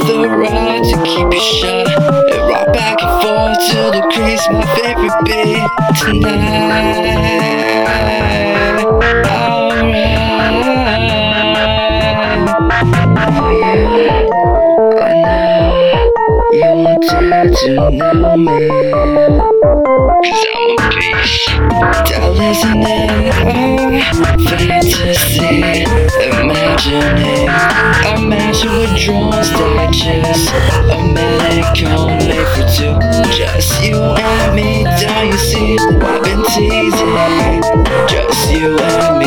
the ride to keep you shut and rock back and forth to the crease. My favorite beat tonight. Alright. I know you wanted to know me, 'cause I'm a beast. Dollars in fantasy, imagining a mansion with drones, digest a manic only for two. Just you and me, don't you see? I've been teasing. Just you and me.